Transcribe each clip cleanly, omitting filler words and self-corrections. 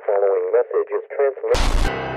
following message is transmitted.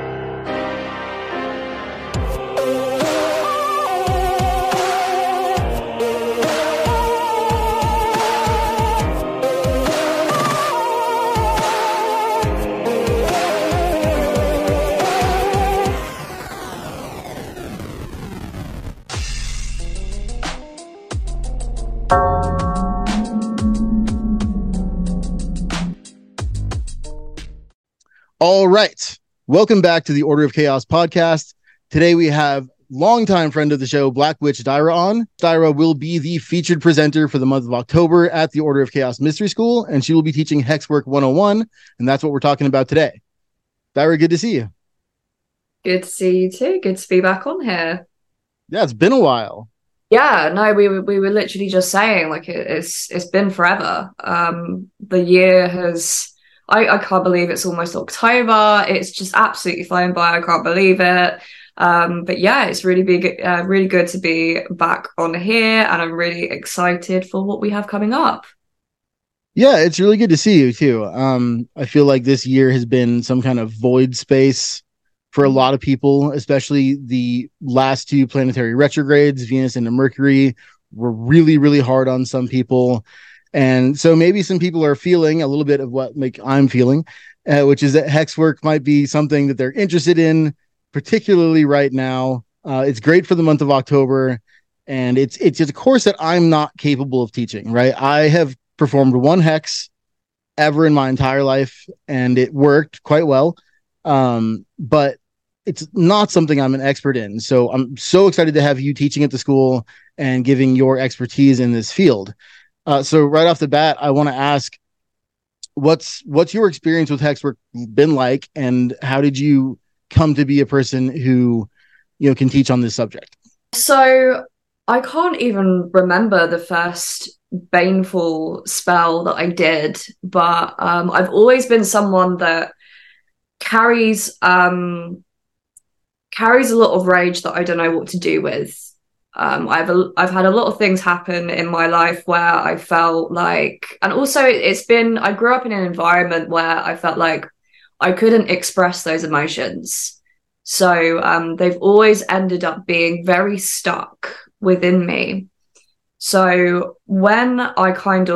All right. Welcome back to the Order of Chaos podcast. Today we have longtime friend of the show, Black Witch Dyra on. Dyra will be the featured presenter for the month of October at the Order of Chaos Mystery School, and she will be teaching Hexwork 101, and that's what we're talking about today. Dyra, good to see you. Good to see you too. Good to be back on here. Yeah, it's been a while. Yeah, no, we were literally just saying like it's been forever. The year has. I can't believe it's almost October. It's just absolutely flown by. I can't believe it. But yeah, it's really really good to be back on here, and I'm really excited for what we have coming up. Yeah, it's really good to see you too. I feel like this year has been some kind of void space for a lot of people, especially the last two planetary retrogrades, Venus and Mercury, were really, really hard on some people. And so maybe some people are feeling a little bit of what I'm feeling, which is that Hexwork might be something that they're interested in, particularly right now. It's great for the month of October, and it's just a course that I'm not capable of teaching, right? I have performed one hex ever in my entire life, and it worked quite well. But it's not something I'm an expert in. So I'm so excited to have you teaching at the school and giving your expertise in this field. So right off the bat, I want to ask, what's your experience with Hexwork been like, and how did you come to be a person who, can teach on this subject? So I can't even remember the first baneful spell that I did, but I've always been someone that carries a lot of rage that I don't know what to do with. I've had a lot of things happen in my life where I felt like, and also I grew up in an environment where I felt like I couldn't express those emotions. So they've always ended up being very stuck within me. So when I got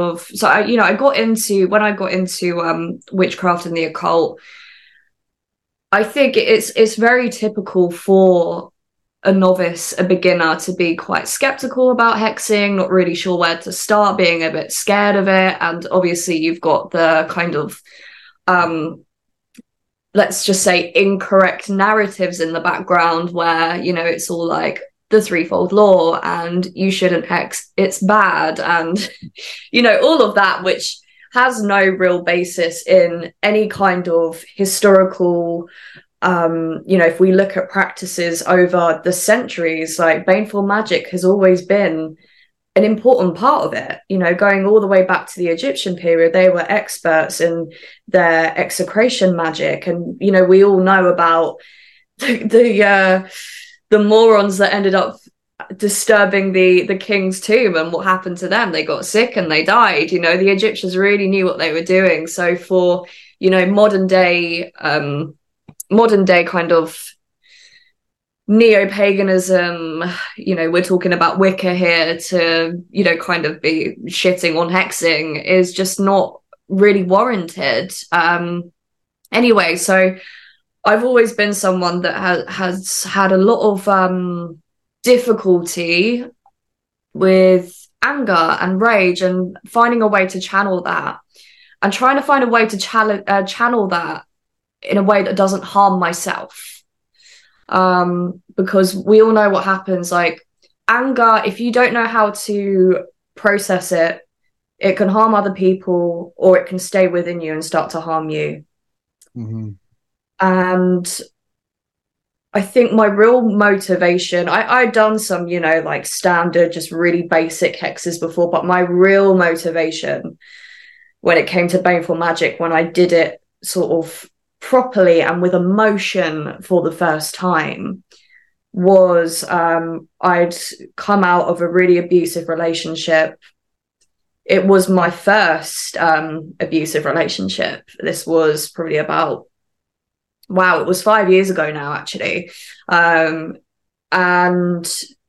into witchcraft and the occult, I think it's very typical for a novice, a beginner, to be quite skeptical about hexing, not really sure where to start, being a bit scared of it. And obviously you've got the kind of, let's just say, incorrect narratives in the background where, it's all like the threefold law and you shouldn't hex, it's bad. And, all of that, which has no real basis in any kind of historical if we look at practices over the centuries, like baneful magic has always been an important part of it. Going all the way back to the Egyptian period, they were experts in their execration magic. And, we all know about the morons that ended up disturbing the king's tomb and what happened to them. They got sick and they died. The Egyptians really knew what they were doing. So for, modern day kind of neo-paganism, we're talking about Wicca here, to, kind of be shitting on hexing is just not really warranted. Anyway, so I've always been someone that has had a lot of difficulty with anger and rage, and finding a way to channel that, and trying to find a way to channel that in a way that doesn't harm myself. Because we all know what happens, like anger, if you don't know how to process it, it can harm other people, or it can stay within you and start to harm you. Mm-hmm. And I think my real motivation, I'd done some, like standard, just really basic hexes before, but my real motivation when it came to baneful magic, when I did it sort of properly and with emotion for the first time, was I'd come out of a really abusive relationship it was my first abusive relationship. This was probably about, wow, it was 5 years ago now, actually. And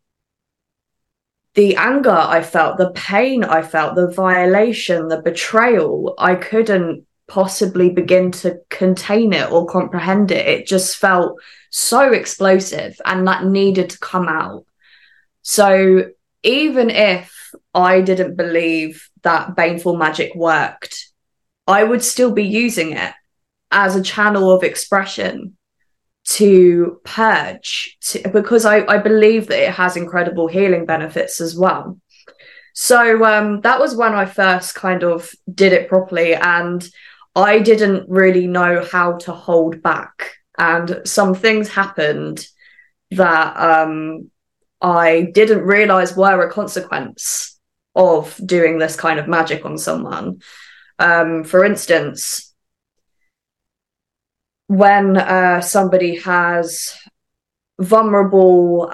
the anger I felt, the pain I felt, the violation, the betrayal, I couldn't possibly begin to contain it or comprehend it. It just felt so explosive, and that needed to come out. So even if I didn't believe that baneful magic worked, I would still be using it as a channel of expression to purge, because I believe that it has incredible healing benefits as well. So that was when I first kind of did it properly, and I didn't really know how to hold back. And some things happened that I didn't realize were a consequence of doing this kind of magic on someone. For instance, when somebody has vulnerable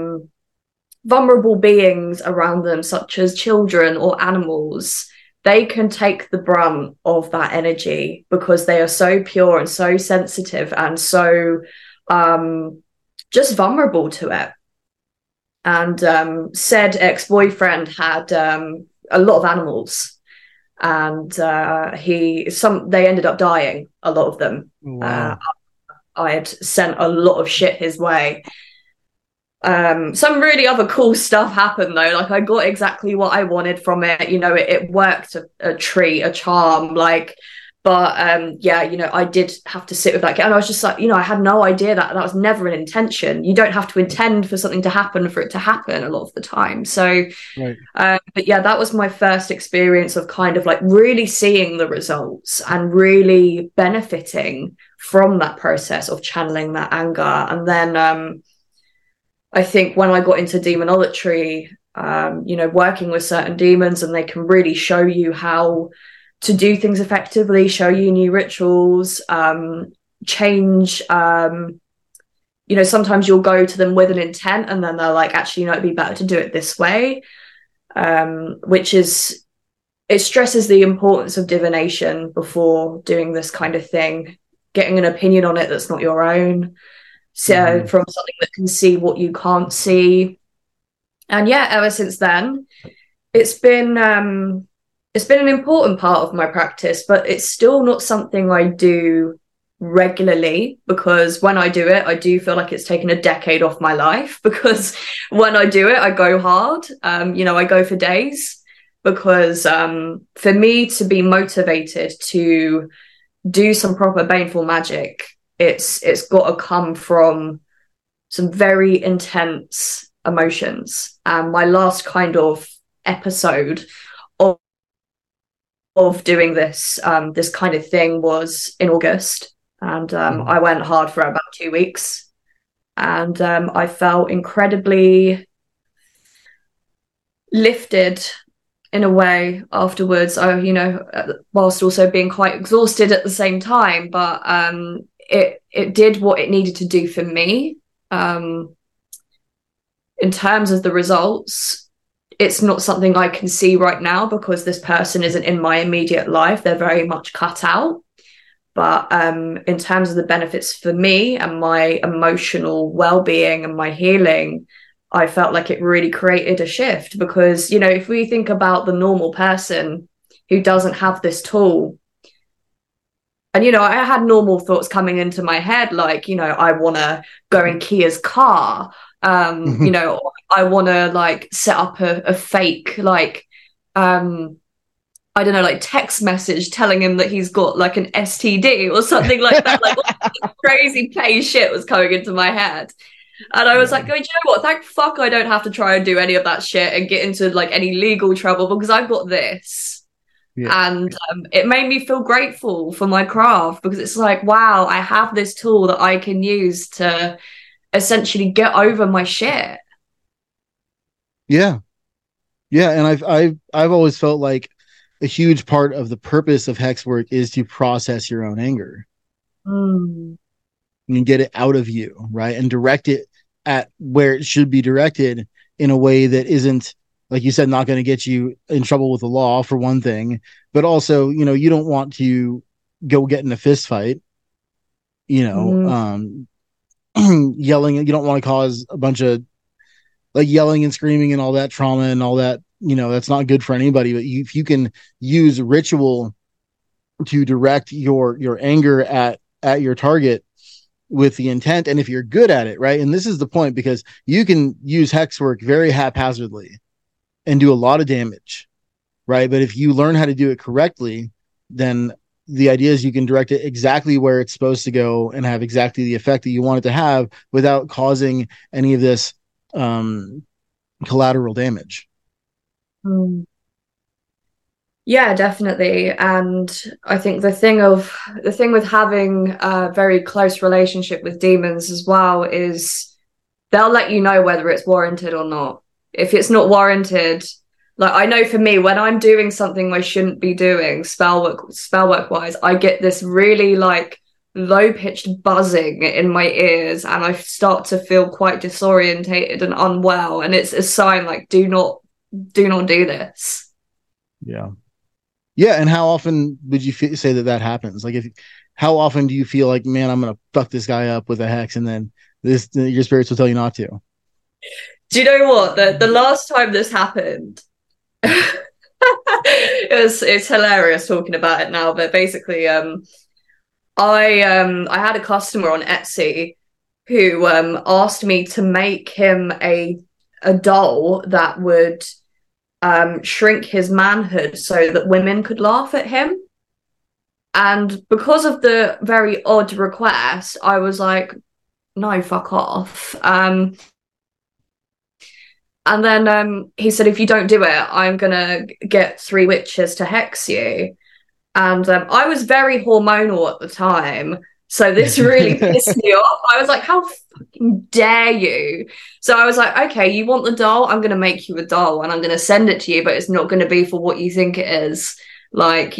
beings around them, such as children or animals, they can take the brunt of that energy because they are so pure and so sensitive and so just vulnerable to it. And said ex-boyfriend had a lot of animals, and they ended up dying, a lot of them. Wow. I had sent a lot of shit his way. Some really other cool stuff happened though. Like, I got exactly what I wanted from it. You know, it worked, a treat, a charm. Like, but yeah, you know, I did have to sit with that. And I was just like, you know, I had no idea that was never an intention. You don't have to intend for something to happen for it to happen a lot of the time. So, right. But yeah, that was my first experience of kind of like really seeing the results and really benefiting from that process of channeling that anger. And then I think when I got into demonolatry, you know, working with certain demons, and they can really show you how to do things effectively, show you new rituals, change. You know, sometimes you'll go to them with an intent, and then they're like, actually, you know, it'd be better to do it this way, which is, it stresses the importance of divination before doing this kind of thing, getting an opinion on it that's not your own. So from something that can see what you can't see. And yeah, ever since then, it's been an important part of my practice, but it's still not something I do regularly, because when I do it, I do feel like it's taken a decade off my life, because when I do it, I go hard. You know, I go for days, because for me to be motivated to do some proper baneful magic, it's got to come from some very intense emotions. And my last kind of episode of doing this kind of thing was in August, and I went hard for about 2 weeks, and I felt incredibly lifted in a way afterwards. I, you know, whilst also being quite exhausted at the same time, but it did what it needed to do for me. In terms of the results, it's not something I can see right now, because this person isn't in my immediate life. They're very much cut out. But in terms of the benefits for me and my emotional well-being and my healing, I felt like it really created a shift. Because, you know, if we think about the normal person who doesn't have this tool, and, you know, I had normal thoughts coming into my head, like, you know, I want to go in Kia's car. You know, I want to like set up a fake, like, I don't know, like text message telling him that he's got like an STD or something like that. Like, crazy pain shit was coming into my head. And I was like, going, you know what? Thank fuck I don't have to try and do any of that shit and get into like any legal trouble, because I've got this. Yeah. And it made me feel grateful for my craft, because it's like, wow, I have this tool that I can use to essentially get over my shit. Yeah. And I've always felt like a huge part of the purpose of hex work is to process your own anger. And get it out of you, right? And direct it at where it should be directed in a way that isn't like you said, not going to get you in trouble with the law for one thing, but also, you don't want to go get in a fist fight, yelling. You don't want to cause a bunch of like yelling and screaming and all that trauma and all that, that's not good for anybody. But if you can use ritual to direct your anger at your target with the intent, and if you're good at it, right? And this is the point, because you can use hex work very haphazardly and do a lot of damage, right? But if you learn how to do it correctly, then the idea is you can direct it exactly where it's supposed to go and have exactly the effect that you want it to have without causing any of this collateral damage. Yeah, definitely. And I think the thing with having a very close relationship with demons as well is they'll let you know whether it's warranted or not. If it's not warranted, like I know for me, when I'm doing something I shouldn't be doing spell work wise, I get this really like low pitched buzzing in my ears, and I start to feel quite disorientated and unwell. And it's a sign like, do not do this. Yeah. And how often would you say that happens? Like, how often do you feel like, man, I'm gonna fuck this guy up with a hex, and then your spirits will tell you not to? Do you know what? The last time this happened, it's hilarious talking about it now. But basically, I had a customer on Etsy who asked me to make him a doll that would shrink his manhood so that women could laugh at him. And because of the very odd request, I was like, no, fuck off. And then he said, if you don't do it, I'm going to get 3 witches to hex you. And I was very hormonal at the time. So this really pissed me off. I was like, how fucking dare you? So I was like, okay, you want the doll? I'm going to make you a doll and I'm going to send it to you, but it's not going to be for what you think it is. Like,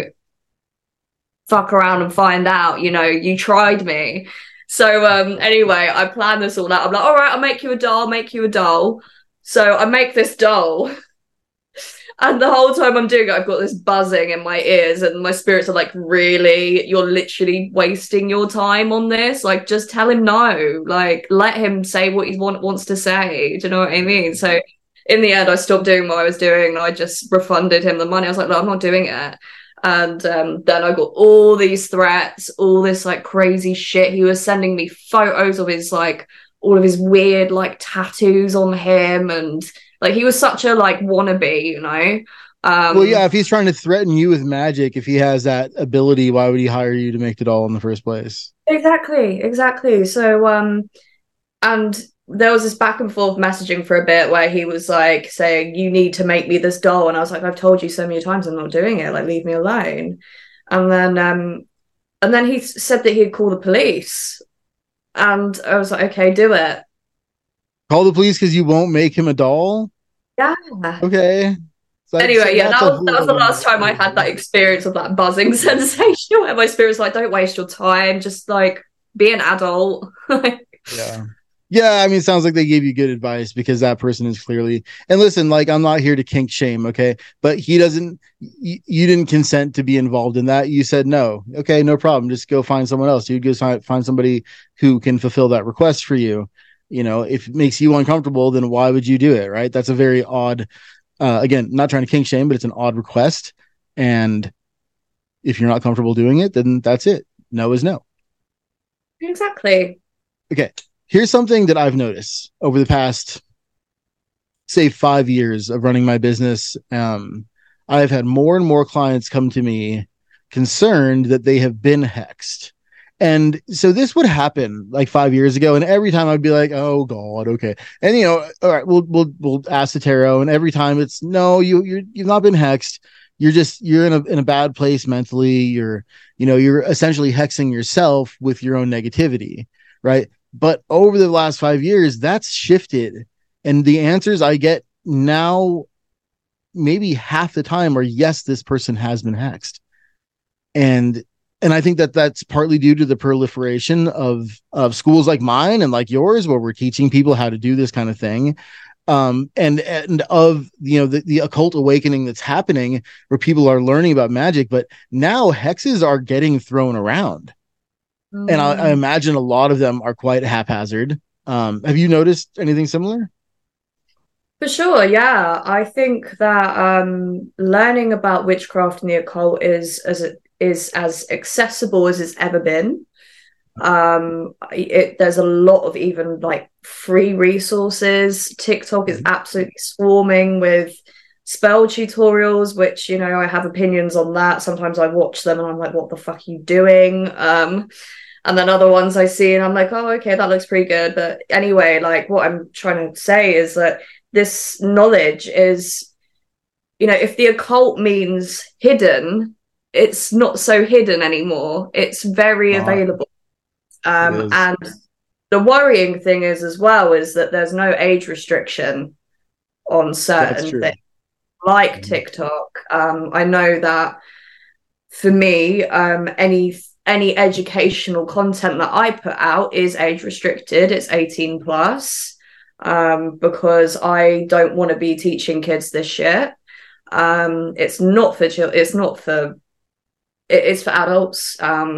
fuck around and find out, you tried me. So anyway, I planned this all out. I'm like, all right, I'll make you a doll. So I make this doll. And the whole time I'm doing it, I've got this buzzing in my ears, and my spirits are like, really? You're literally wasting your time on this? Like, just tell him no. Like, let him say what he wants to say. Do you know what I mean? So in the end, I stopped doing what I was doing, and I just refunded him the money. I was like, no, I'm not doing it. And then I got all these threats, all this like crazy shit. He was sending me photos of his like all of his weird like tattoos on him, and like he was such a like wannabe. Well, yeah, if he's trying to threaten you with magic, if he has that ability, why would he hire you to make it all in the first place? Exactly. So and there was this back and forth messaging for a bit where he was like saying, you need to make me this doll, and I was like, I've told you so many times I'm not doing it, like leave me alone. And then he said that he'd call the police, and I was like, okay, do it. Call the police because you won't make him a doll? Yeah. Okay. So anyway, yeah, that was the last time I had that experience of that buzzing sensation where my spirit's like, don't waste your time, just like be an adult. Yeah, I mean, it sounds like they gave you good advice, because that person is clearly, and listen, like, I'm not here to kink shame, okay? But you didn't consent to be involved in that. You said no. Okay, no problem. Just go find someone else. You'd go find somebody who can fulfill that request for you. If it makes you uncomfortable, then why would you do it, right? That's a very odd, again, not trying to kink shame, but it's an odd request. And if you're not comfortable doing it, then that's it. No is no. Exactly. Okay. Here's something that I've noticed over the past, say, 5 years of running my business. I've had more and more clients come to me concerned that they have been hexed. And so this would happen like 5 years ago, and every time I'd be like, "Oh God, okay." And all right, we'll ask the tarot, and every time it's no, you've not been hexed. You're in a bad place mentally. You're essentially hexing yourself with your own negativity, right? But over the last 5 years, that's shifted, and the answers I get now, maybe half the time, are yes, this person has been hexed, and I think that that's partly due to the proliferation of schools like mine and like yours, where we're teaching people how to do this kind of thing. and of the occult awakening that's happening where people are learning about magic, but now hexes are getting thrown around, and I imagine a lot of them are quite haphazard. Have you noticed anything similar? For sure, yeah. I think that learning about witchcraft and the occult is as accessible as it's ever been. There's a lot of even like free resources. TikTok is absolutely swarming with spell tutorials, which, I have opinions on that. Sometimes I watch them and I'm like, what the fuck are you doing? And then other ones I see and I'm like, oh, okay, that looks pretty good. But anyway, like what I'm trying to say is that this knowledge is, if the occult means hidden, it's not so hidden anymore. It's very available. And the worrying thing is as well is that there's no age restriction on certain things like TikTok. I know that for me, any educational content that I put out is age restricted. It's 18 plus, because I don't want to be teaching kids this shit. It's not for children. It's for adults.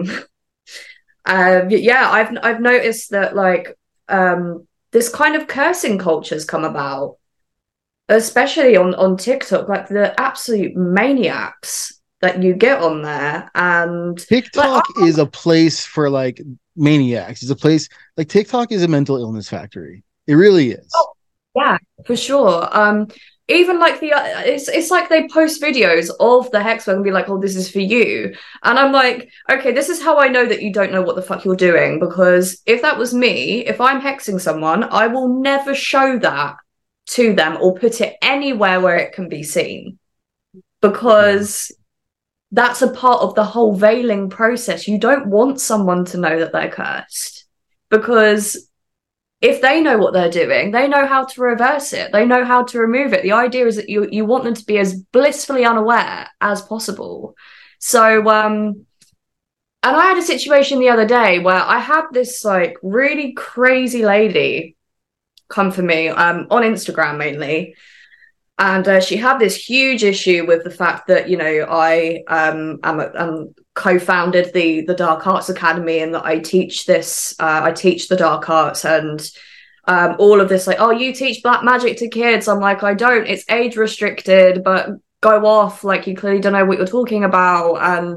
I've noticed that like this kind of cursing culture's come about, especially on TikTok, like the absolute maniacs that you get on there. And TikTok is a place for like maniacs. It's a place like TikTok is a mental illness factory. It really is. Oh, yeah, for sure. Even like it's like they post videos of the hex work and be like, oh, this is for you. And I'm like, okay, this is how I know that you don't know what the fuck you're doing. Because if that was me, if I'm hexing someone, I will never show that to them or put it anywhere where it can be seen. Because that's a part of the whole veiling process. You don't want someone to know that they're cursed. Because if they know what they're doing, they know how to reverse it. They know how to remove it. The idea is that you want them to be as blissfully unaware as possible. So, and I had a situation the other day where I had this like really crazy lady come for me on Instagram mainly. And she had this huge issue with the fact that, I am co-founded the Dark Arts Academy, and that I teach the dark arts and all of this, like, oh, you teach black magic to kids. I'm like, I don't, it's age restricted, but go off, like you clearly don't know what you're talking about.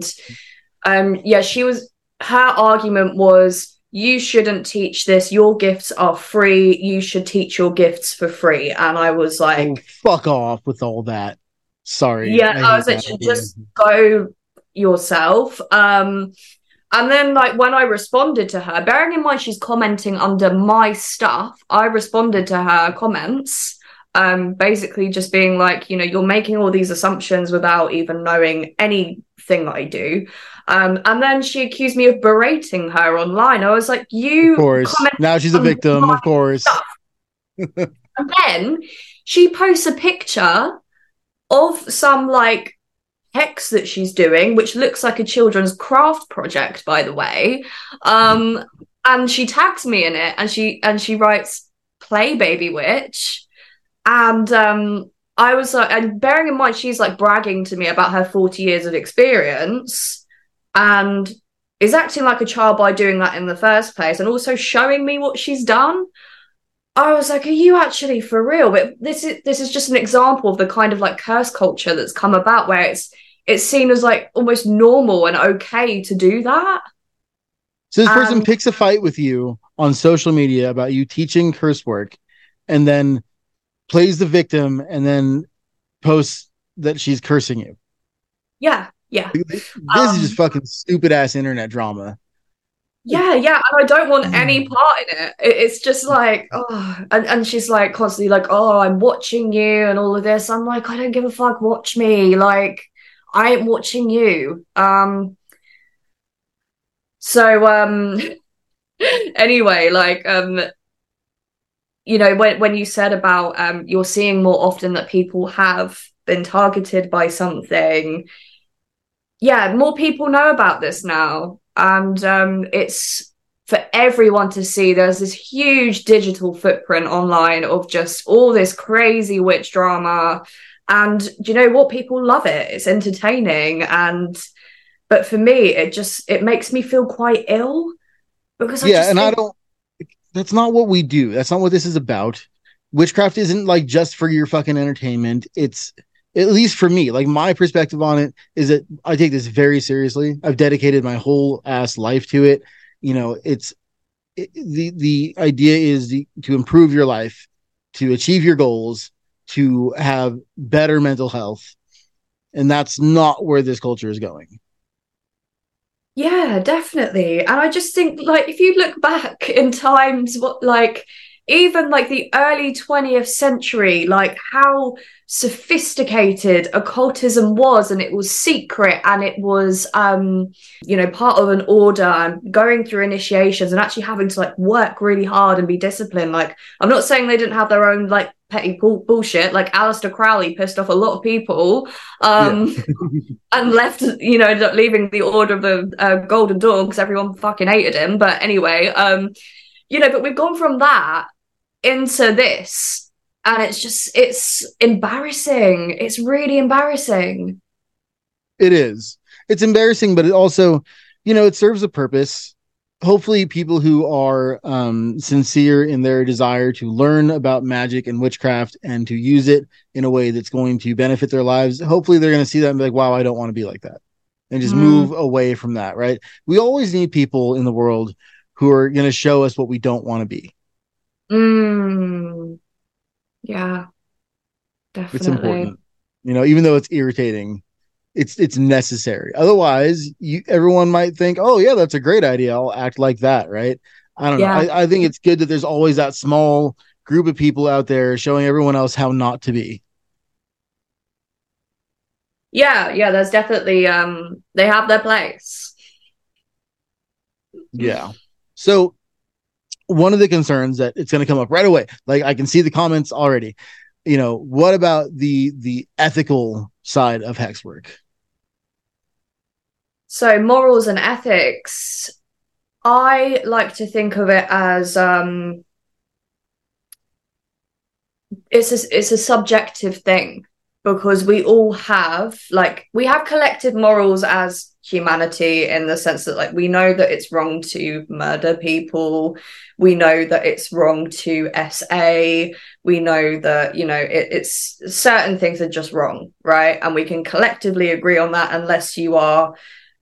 And her argument was, you shouldn't teach this. Your gifts are free. You should teach your gifts for free. And I was like, oh, fuck off with all that. Sorry. Yeah, I was like, just go yourself. And then like when I responded to her, bearing in mind she's commenting under my stuff, I responded to her comments, basically just being like, you're making all these assumptions without even knowing anything that I do. And then she accused me of berating her online. I was like, of course. Now she's a victim, of course. And then she posts a picture of some like hex that she's doing, which looks like a children's craft project, by the way. And she tags me in it, and she writes, "Play baby witch." And I was like, and bearing in mind she's like bragging to me about her 40 years of experience, and is acting like a child by doing that in the first place, and also showing me what she's done. I was like, are you actually for real? But this is just an example of the kind of like curse culture that's come about, where it's seen as like almost normal and okay to do that. So this person picks a fight with you on social media about you teaching curse work, and then plays the victim, and then posts that she's cursing you. Yeah. This is just fucking stupid ass internet drama. Yeah, and I don't want any part in it. It's just like, oh, and she's like constantly like, oh, I'm watching you and all of this. I'm like, I don't give a fuck. Watch me. Like, I ain't watching you. Anyway, like, when you said about you're seeing more often that people have been targeted by something. Yeah, more people know about this now. And it's for everyone to see. There's this huge digital footprint online of just all this crazy witch drama. And do you know what? People love it. It's entertaining. But for me, it makes me feel quite ill, because that's not what we do. That's not what this is about. Witchcraft isn't like just for your fucking entertainment. It's, at least for me, like my perspective on it is that I take this very seriously. I've dedicated my whole ass life to it. You know, the idea is to improve your life, to achieve your goals, to have better mental health. And that's not where this culture is going. Yeah, definitely. And I just think, like, if you look back in times, even like the early 20th century, like how sophisticated occultism was, and it was secret, and it was part of an order, and going through initiations and actually having to like work really hard and be disciplined. Like, I'm not saying they didn't have their own like petty bullshit. Like Aleister Crowley pissed off a lot of people and left, ended up leaving the Order of the Golden Dawn because everyone fucking hated him. But anyway, but we've gone from that into this, and it's embarrassing. It's really embarrassing. It is. It's embarrassing, but it also, it serves a purpose. Hopefully people who are sincere in their desire to learn about magic and witchcraft and to use it in a way that's going to benefit their lives, hopefully they're going to see that and be like, wow, I don't want to be like that, and just move away from that, right? We always need people in the world who are going to show us what we don't want to be. Yeah, definitely. It's important, even though it's irritating, it's necessary. Otherwise, everyone might think, oh yeah, that's a great idea, I'll act like that, right? I don't know. I think it's good that there's always that small group of people out there showing everyone else how not to be. Yeah, there's definitely they have their place. Yeah. So one of the concerns that it's going to come up right away, like I can see the comments already, what about the ethical side of hex work? So morals and ethics, I like to think of it as it's a subjective thing, because we all have collective morals as humanity, in the sense that like we know that it's wrong to murder people, we know that it's wrong to SA, we know that it's certain things are just wrong, right? And we can collectively agree on that, unless you are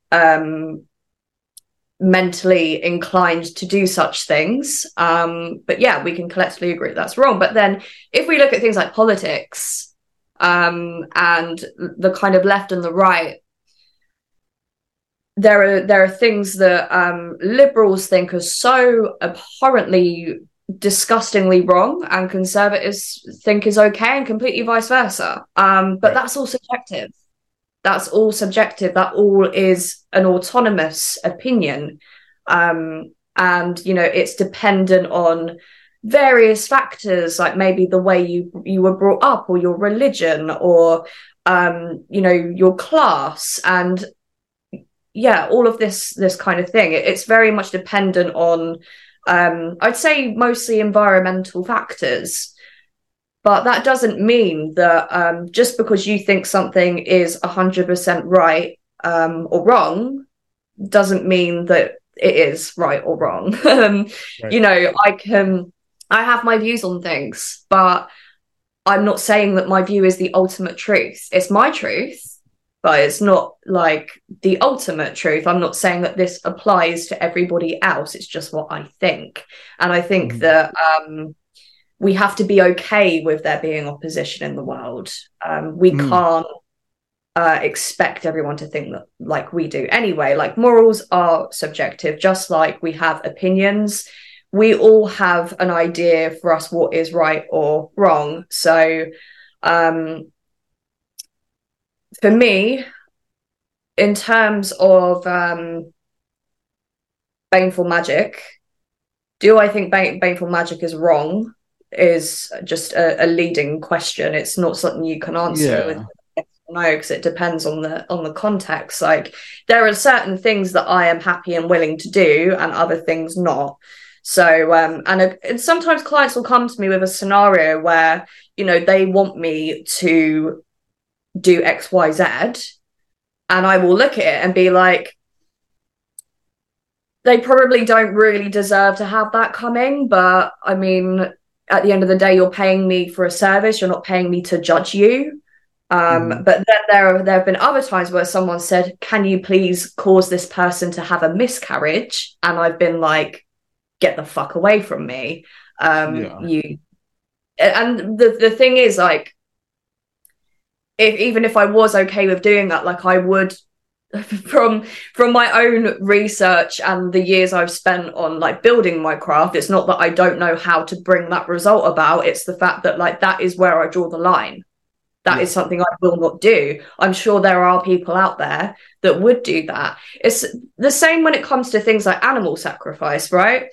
mentally inclined to do such things. But yeah, we can collectively agree that's wrong. But then if we look at things like politics and the kind of left and the right, there are things that liberals think are so abhorrently, disgustingly wrong, and conservatives think is okay, and completely vice versa. But right. That's all subjective. That all is an autonomous opinion. And it's dependent on various factors, like maybe the way you were brought up, or your religion, or your class, and all of this kind of thing. It's very much dependent on I'd say mostly environmental factors. But that doesn't mean that just because you think something is 100% right or wrong, doesn't mean that it is right or wrong. Right. I have my views on things, but I'm not saying that my view is the ultimate truth. It's my truth, but it's not like the ultimate truth. I'm not saying that this applies to everybody else. It's just what I think. And I think that we have to be okay with there being opposition in the world. We can't expect everyone to think that like we do. Anyway, like morals are subjective, just like we have opinions. We all have an idea for us what is right or wrong. So for me, in terms of baneful magic, do I think baneful magic is wrong? Is just a leading question. It's not something you can answer with know, because it depends on the context. Like there are certain things that I am happy and willing to do and other things not. So and sometimes clients will come to me with a scenario where, you know, they want me to do XYZ, and I will look at it and be like, they probably don't really deserve to have that coming, but I mean, at the end of the day, you're paying me for a service. You're not paying me to judge you. But then there have been other times where someone said, can you please cause this person to have a miscarriage? And I've been like, get the fuck away from me. You. And the thing is, like, even if I was okay with doing that, like I would, from my own research and the years I've spent on like building my craft, it's not that I don't know how to bring that result about. It's the fact that like that is where I draw the line. That is something I will not do. I'm sure there are people out there that would do that. It's the same when it comes to things like animal sacrifice, right?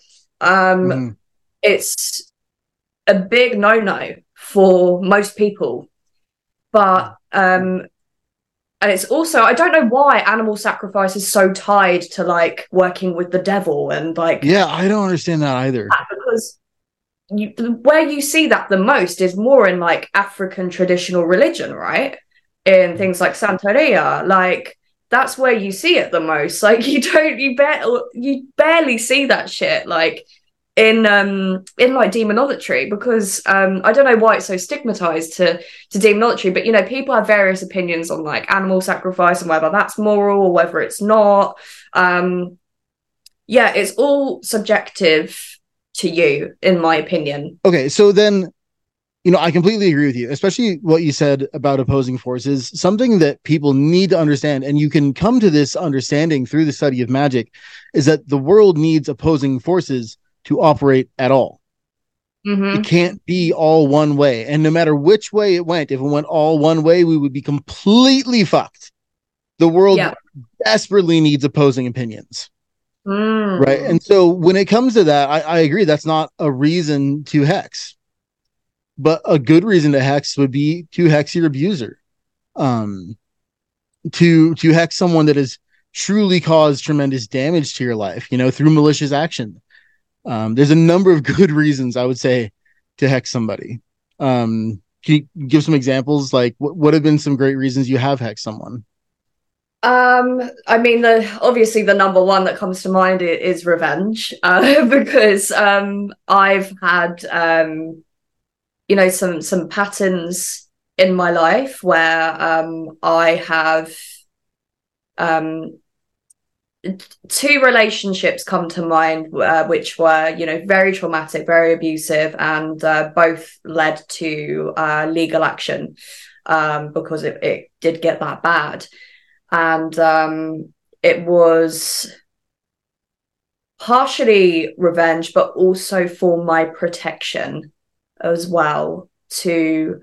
It's a big no-no for most people, but and it's also, I don't know why animal sacrifice is so tied to like working with the devil and like. Yeah, I don't understand that either. Because where you see that the most is more in like African traditional religion, right? In things like Santeria, like that's where you see it the most. Like you barely see that shit like in like demonology, because I don't know why it's so stigmatized to demonology, but you know, people have various opinions on like animal sacrifice and whether that's moral or whether it's not. Yeah, it's all subjective to you, in my opinion. Okay, so then, you know, I completely agree with you, especially what you said about opposing forces. Something that people need to understand, and you can come to this understanding through the study of magic, is that the world needs opposing forces to operate at all. It can't be all one way. And no matter which way it went, if it went all one way, we would be completely fucked. The world desperately needs opposing opinions. Right. And so when it comes to that, I agree that's not a reason to hex. But a good reason to hex would be to hex your abuser. To hex someone that has truly caused tremendous damage to your life, you know, through malicious action. There's a number of good reasons, I would say, to hex somebody. Can you give some examples? Like, what have been some great reasons you have hexed someone? I mean, obviously the number one that comes to mind is revenge, because I've had you know, some patterns in my life where I have two relationships come to mind, which were, you know, very traumatic, very abusive, and both led to legal action because it did get that bad. And it was partially revenge, but also for my protection as well, to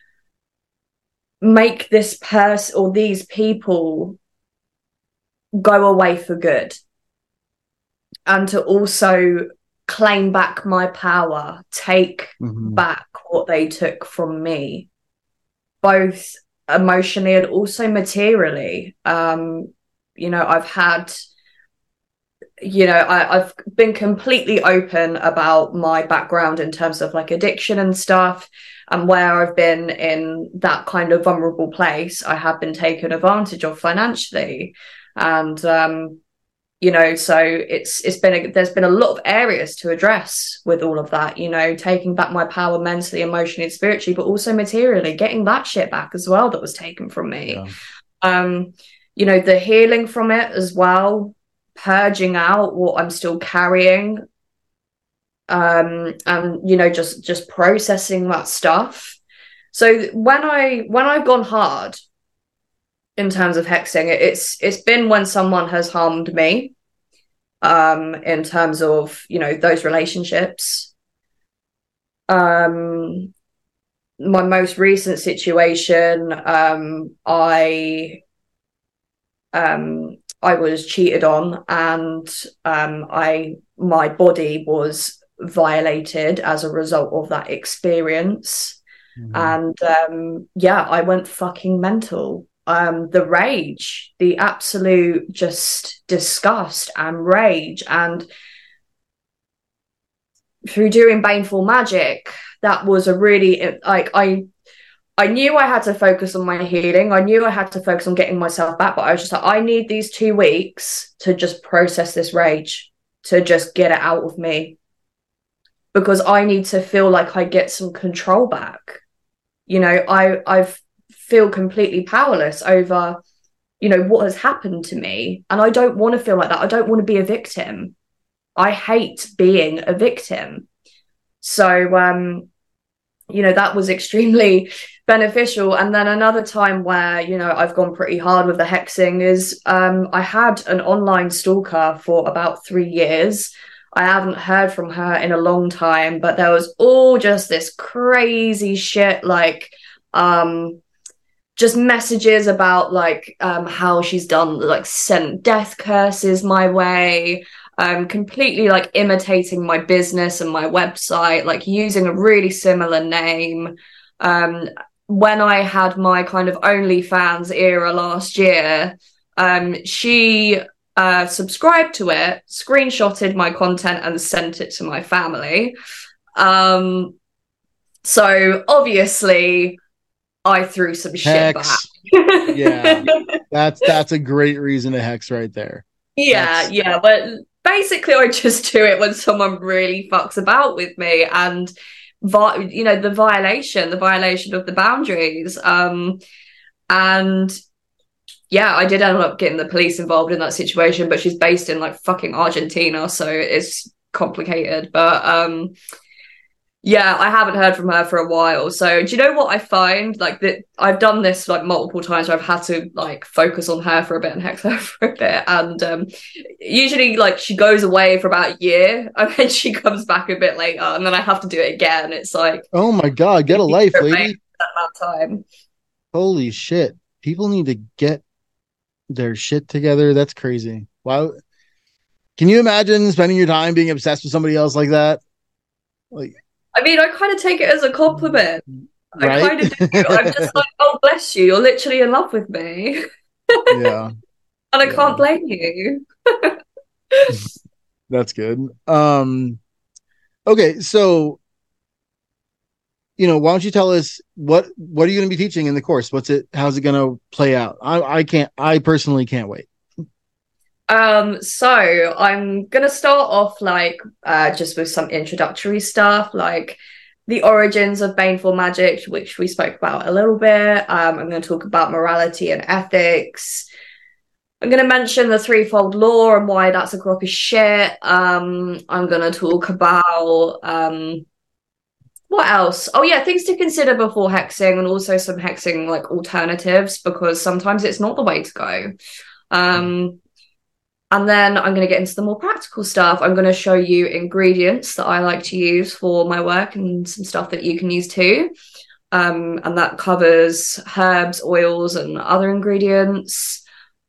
make this person or these people go away for good, and to also claim back my power, take back what they took from me, both emotionally and also materially. You know, I've had, you know, I've been completely open about my background in terms of like addiction and stuff, and where I've been in that kind of vulnerable place, I have been taken advantage of financially. And you know, so there's been a lot of areas to address with all of that, you know, taking back my power mentally, emotionally, and spiritually, but also materially, getting that shit back as well that was taken from me. You know, the healing from it as well, purging out what I'm still carrying, and you know, just processing that stuff. So when I've gone hard in terms of hexing, it's been when someone has harmed me, in terms of, you know, those relationships. My most recent situation, I was cheated on, and my body was violated as a result of that experience. Mhm. And yeah, I went fucking mental. The rage, the absolute just disgust and rage. And through doing Baneful Magic, that was a really like I knew I had to focus on my healing. I knew I had to focus on getting myself back, but I was just like, I need these 2 weeks to just process this rage, to just get it out of me, because I need to feel like I get some control back. You know, I feel completely powerless over, you know, what has happened to me. And I don't want to feel like that. I don't want to be a victim. I hate being a victim. So you know, that was extremely beneficial. And then another time where, you know, I've gone pretty hard with the hexing is I had an online stalker for about 3 years. I haven't heard from her in a long time, but there was all just this crazy shit, like just messages about like how she's done, like sent death curses my way, completely like imitating my business and my website, like using a really similar name. When I had my kind of OnlyFans era last year, she subscribed to it, screenshotted my content, and sent it to my family. So obviously, I threw some shit back. Hex. Yeah. That's a great reason to hex right there. Yeah, yeah, but basically I just do it when someone really fucks about with me, and you know, the violation of the boundaries. And yeah, I did end up getting the police involved in that situation, but she's based in like fucking Argentina, so it's complicated. But yeah, I haven't heard from her for a while. So do you know what I find? Like that I've done this like multiple times where I've had to like focus on her for a bit and hex her for a bit. And usually like she goes away for about a year and then she comes back a bit later and then I have to do it again. It's like, oh my God, get a life, lady. That amount of time. Holy shit. People need to get their shit together. That's crazy. Wow. Can you imagine spending your time being obsessed with somebody else like that? Like, I mean, I kind of take it as a compliment. right? I kind of do. I'm just like, oh, bless you. You're literally in love with me. Yeah. And I can't blame you. That's good. Okay, so you know, why don't you tell us what are you going to be teaching in the course? How's it going to play out? I personally can't wait. So I'm gonna start off like just with some introductory stuff, like the origins of Baneful Magic, which we spoke about a little bit. I'm going to talk about morality and ethics. I'm going to mention the threefold law and why that's a crock of shit. I'm going to talk about what else? Oh yeah, things to consider before hexing, and also some hexing like alternatives, because sometimes it's not the way to go. And then I'm going to get into the more practical stuff. I'm going to show you ingredients that I like to use for my work and some stuff that you can use too. And that covers herbs, oils, and other ingredients.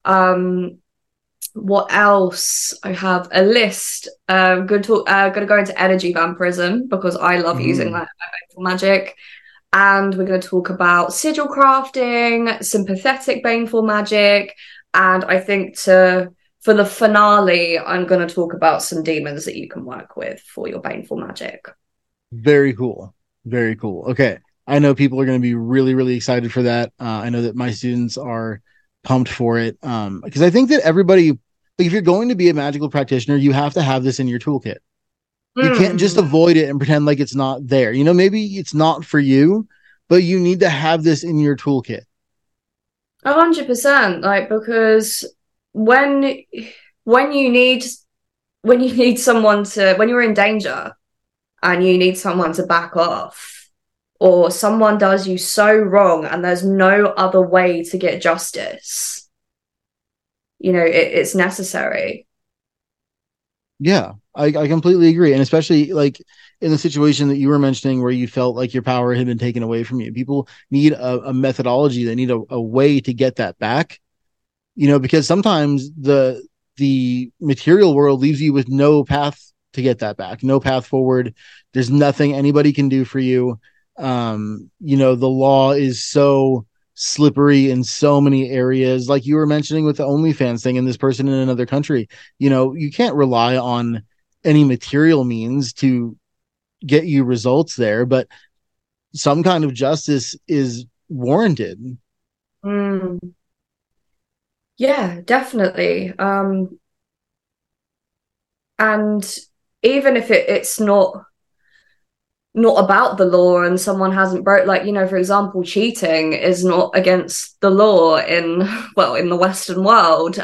What else? I have a list. Going to go into energy vampirism because I love using that for magic. And we're going to talk about sigil crafting, sympathetic baneful magic, and I think for the finale, I'm going to talk about some demons that you can work with for your baneful magic. Very cool. Very cool. Okay. I know people are going to be really, really excited for that. I know that my students are pumped for it. Because I think that everybody, like if you're going to be a magical practitioner, you have to have this in your toolkit. You can't just avoid it and pretend like it's not there. You know, maybe it's not for you, but you need to have this in your toolkit. 100%. Like, because when you need someone to, when you're in danger and you need someone to back off, or someone does you so wrong and there's no other way to get justice, you know, it's necessary. Yeah, I completely agree. And especially like in the situation that you were mentioning where you felt like your power had been taken away from you, people need a methodology. They need a way to get that back. You know, because sometimes the material world leaves you with no path to get that back, no path forward. There's nothing anybody can do for you. The law is so slippery in so many areas, like you were mentioning with the OnlyFans thing and this person in another country. You can't rely on any material means to get you results there, but some kind of justice is warranted. Mm. Yeah, definitely. And even if it's not about the law and someone hasn't broke, like, for example, cheating is not against the law in the Western world.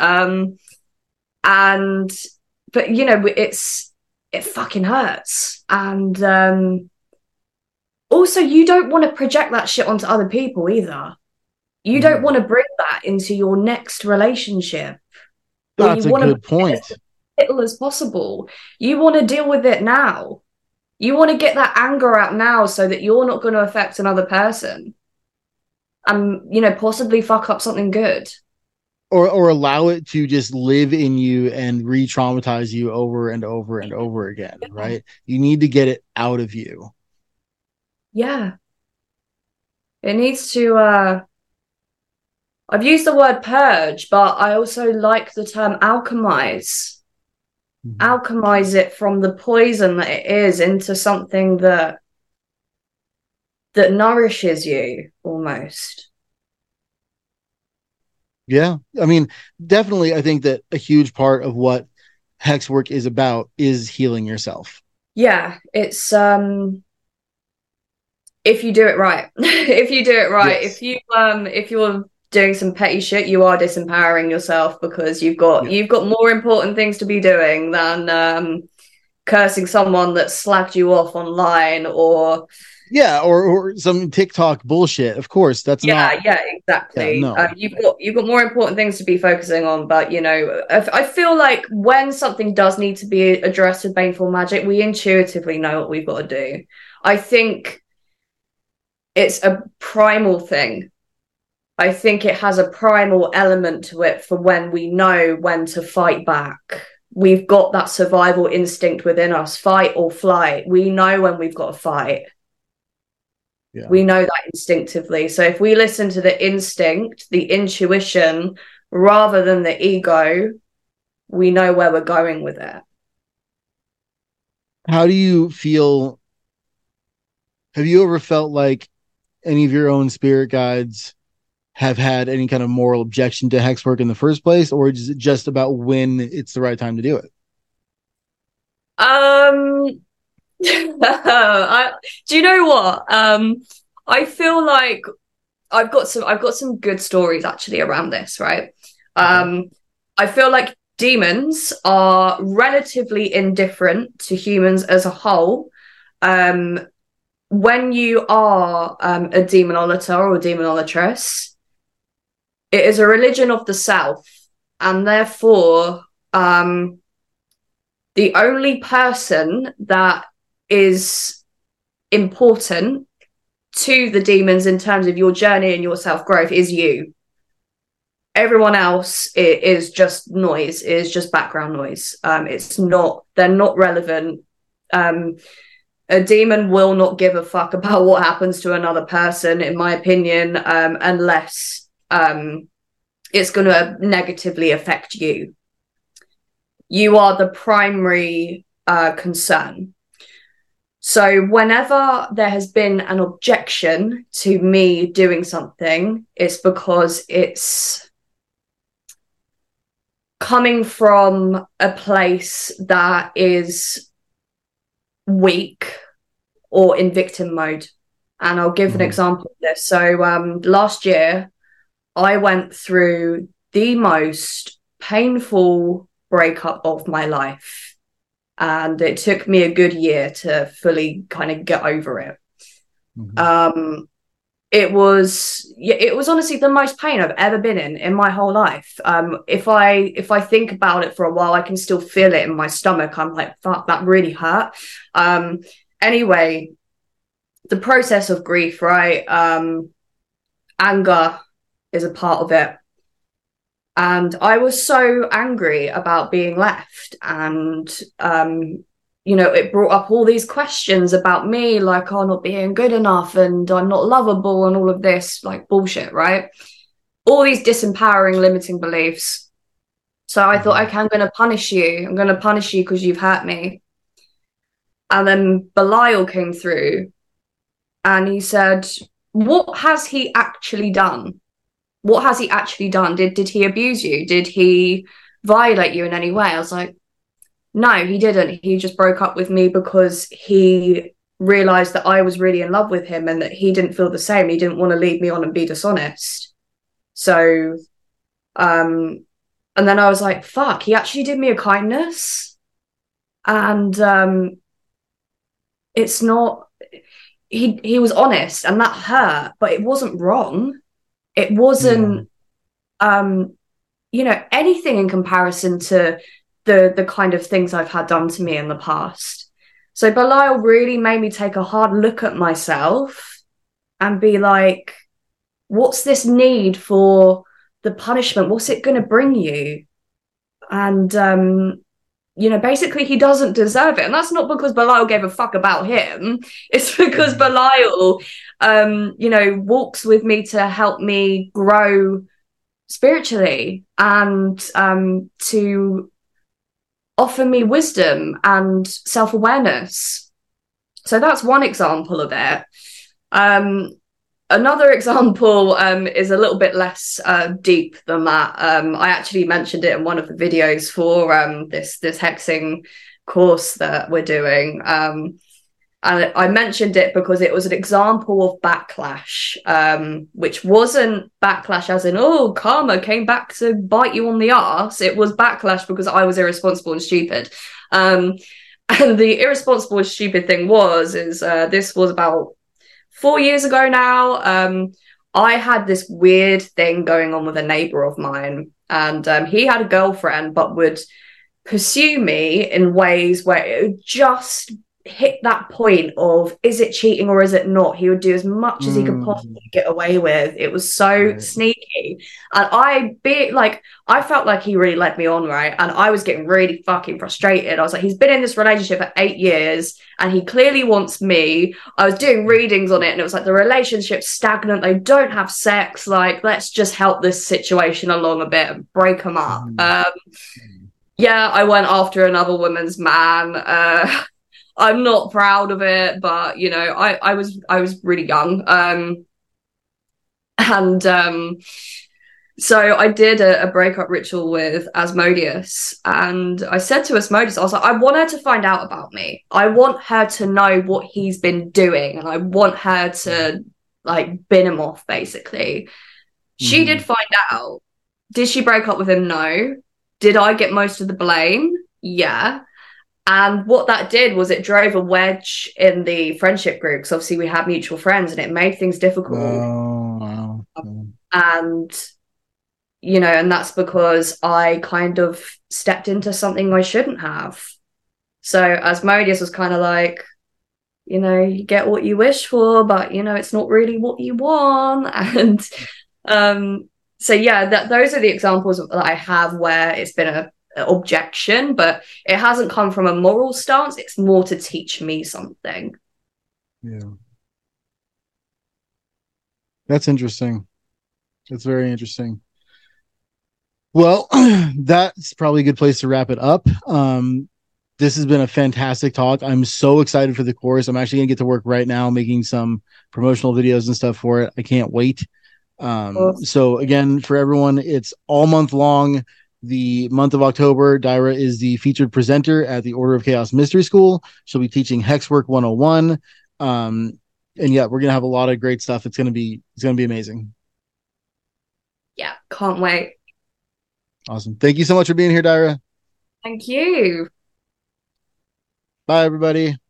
And but it fucking hurts. And also, you don't want to project that shit onto other people either. You don't want to bring that into your next relationship. That's a good point. As little as possible. You want to deal with it now. You want to get that anger out now so that you're not going to affect another person and, possibly fuck up something good. Or allow it to just live in you and re-traumatize you over and over and over again, right? You need to get it out of you. Yeah. It needs to, I've used the word purge, but I also like the term alchemize. Mm-hmm. Alchemize it from the poison that it is into something that nourishes you almost. Yeah. I mean, definitely, I think that a huge part of what hex work is about is healing yourself. Yeah. It's, if you do it right, yes. If you're doing some petty shit, you are disempowering yourself because you've got more important things to be doing than cursing someone that slacked you off online or some TikTok bullshit. Of course, that's not. Yeah, exactly. Yeah, no. You've got more important things to be focusing on. But I feel like when something does need to be addressed with Baneful Magic, we intuitively know what we've got to do. I think it's a primal thing. I think it has a primal element to it for when we know when to fight back. We've got that survival instinct within us, fight or flight. We know when we've got to fight. Yeah. We know that instinctively. So if we listen to the instinct, the intuition, rather than the ego, we know where we're going with it. How do you feel? Have you ever felt like any of your own spirit guides have had any kind of moral objection to hex work in the first place, or is it just about when it's the right time to do it? Do you know what? I feel like I've got some good stories actually around this, right? I feel like demons are relatively indifferent to humans as a whole. When you are a demonolator or a demonolatress, it is a religion of the self, and therefore the only person that is important to the demons in terms of your journey and your self-growth is you. Everyone else is just noise, is just background noise. They're not relevant. A demon will not give a fuck about what happens to another person, in my opinion, unless it's going to negatively affect you. You are the primary concern. So whenever there has been an objection to me doing something, it's because it's coming from a place that is weak or in victim mode. And I'll give an example of this. So last year, I went through the most painful breakup of my life. And it took me a good year to fully kind of get over it. It was honestly the most pain I've ever been in my whole life. If I think about it for a while, I can still feel it in my stomach. I'm like, fuck, that really hurt. Anyway, the process of grief, right? Anger is a part of it. And I was so angry about being left and it brought up all these questions about me, like, oh, not being good enough and I'm not lovable and all of this like bullshit, right? All these disempowering, limiting beliefs. So I thought, okay, I'm going to punish you. I'm going to punish you because you've hurt me. And then Belial came through and he said, what has he actually done? What has he actually done? Did he abuse you? Did he violate you in any way? I was like, no, he didn't. He just broke up with me because he realized that I was really in love with him and that he didn't feel the same. He didn't want to lead me on and be dishonest. So, and then I was like, fuck, he actually did me a kindness. And it's not, he was honest and that hurt, but it wasn't wrong. It wasn't, anything in comparison to the kind of things I've had done to me in the past. So Belial really made me take a hard look at myself and be like, what's this need for the punishment? What's it going to bring you? And, basically he doesn't deserve it. And that's not because Belial gave a fuck about him. It's because Belial, walks with me to help me grow spiritually and to offer me wisdom and self-awareness. So that's one example of it. Another example is a little bit less deep than that. I actually mentioned it in one of the videos for this hexing course that we're doing. And I mentioned it because it was an example of backlash, which wasn't backlash as in, oh, karma came back to bite you on the arse. It was backlash because I was irresponsible and stupid. And the irresponsible and stupid thing is this was about 4 years ago now. I had this weird thing going on with a neighbor of mine, and he had a girlfriend but would pursue me in ways where it would just hit that point of, is it cheating or is it not? He would do as much as he could possibly get away with. It was so sneaky. And I felt like he really led me on, right? And I was getting really fucking frustrated. I was like, he's been in this relationship for 8 years and he clearly wants me. I was doing readings on it and it was like, the relationship's stagnant. They don't have sex. Like, let's just help this situation along a bit and break them up. I went after another woman's man. I'm not proud of it, but I was really young. So I did a breakup ritual with Asmodeus, and I said to Asmodeus, I was like, I want her to find out about me. I want her to know what he's been doing, and I want her to bin him off, basically. She did find out. Did she break up with him? No. Did I get most of the blame? Yeah. And what that did was it drove a wedge in the friendship group, because obviously we had mutual friends and it made things difficult. Oh, wow. And, and that's because I kind of stepped into something I shouldn't have. So Asmodeus was kind of like, you get what you wish for, but, it's not really what you want. And those are the examples that I have where it's been a objection, but it hasn't come from a moral stance. It's more to teach me something. That's interesting. That's very interesting. Well, that's probably a good place to wrap it up. This has been a fantastic talk. I'm so excited for the course. I'm actually gonna get to work right now making some promotional videos and stuff for it. I can't wait. So again, for everyone, it's all month long. The month of October, Daira is the featured presenter at the Order of Chaos Mystery School. She'll be teaching Hexwork 101. And we're going to have a lot of great stuff. It's going to be amazing. Yeah, can't wait. Awesome. Thank you so much for being here, Daira. Thank you. Bye, everybody.